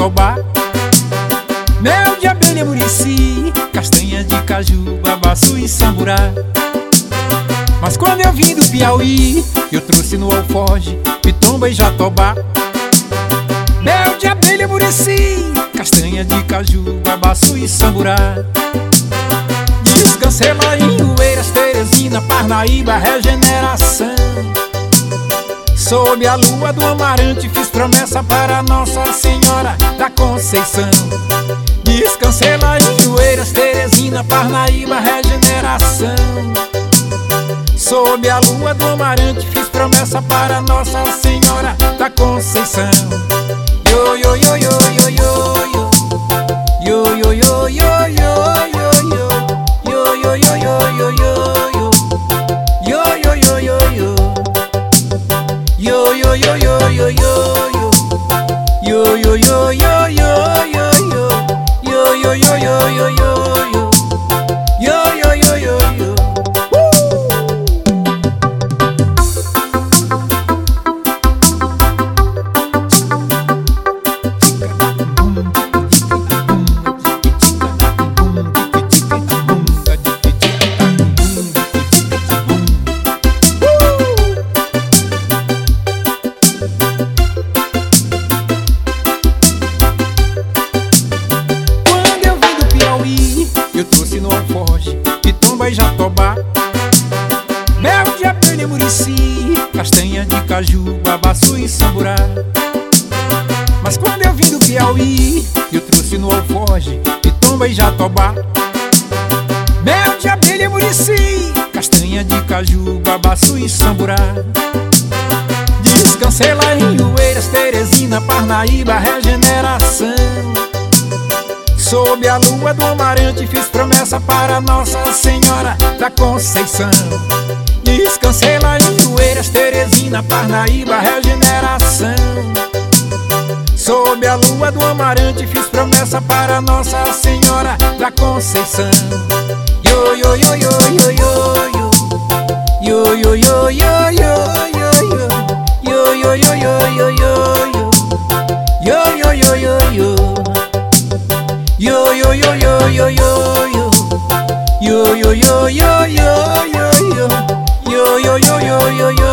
jatobá, mel de abelha, murici, castanha de caju, babaçu e samburá. Mas quando eu vim do Piauí, eu trouxe no alforje pitomba e jatobá, mel de abelha, murici, castanha de caju, babaçu e samburá. Descancela em Oeiras, Teresina, Parnaíba, Regeneração. Sob a lua do Amarante fiz promessa para Nossa Senhora da Conceição. Descancela em Oeiras, Teresina, Parnaíba, Regeneração. Sob a lua do Amarante fiz promessa para Nossa Senhora da Conceição. Yo, yo, yo, yo, yo, yo, yo. Yo, yo, yo, yo, yo, yo, yo. Yo, yo, yo, yo, yo, yo, yo. Yo, yo, yo, yo, yo. Yo, yo, yo, yo, yo, yo, yo. Yo, yo, yo, yo, yo, yo, yo. Yo, yo, yo, yo, yo, yo, yo. Yo, yo, yo, yo, yo. Eu trouxe no alforje pitomba e jatobá, mel de abelha, murici, castanha de caju, babaçu e samburá. Mas quando eu vim do Piauí, eu trouxe no alforje pitomba e jatobá, mel de abelha, murici, castanha de caju, babaçu e samburá. Descancela em Oeiras, Teresina, Parnaíba, Regeneração. Sob a lua do Amarante fiz promessa para Nossa Senhora da Conceição. Descancela em Oeiras, Teresina, Parnaíba, Regeneração. Sob a lua do Amarante fiz promessa para Nossa Senhora da Conceição. Yo, yo, yo, yo, yo, yo, yo. Yo, yo, yo, yo, yo, yo, yo. Yo, yo, yo, yo, yo, yo, yo. Yo, yo, yo, yo, yo. Yo, yo, yo, yo, yo, yo, yo. Yo, yo, yo, yo, yo, yo, yo. Yo, yo, yo, yo, yo, yo.